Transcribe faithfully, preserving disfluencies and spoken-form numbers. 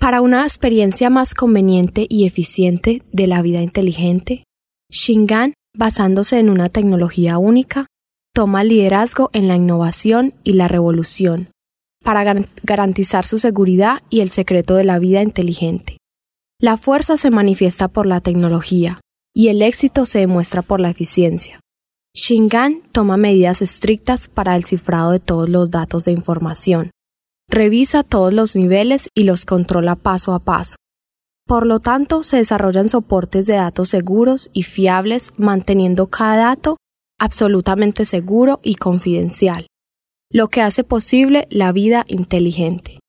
Para una experiencia más conveniente y eficiente de la vida inteligente, Shingan, basándose en una tecnología única, toma liderazgo en la innovación y la revolución para gar- garantizar su seguridad y el secreto de la vida inteligente. La fuerza se manifiesta por la tecnología y el éxito se demuestra por la eficiencia. Shingan toma medidas estrictas para el cifrado de todos los datos de información. Revisa todos los niveles y los controla paso a paso. Por lo tanto, se desarrollan soportes de datos seguros y fiables, manteniendo cada dato absolutamente seguro y confidencial, lo que hace posible la vida inteligente.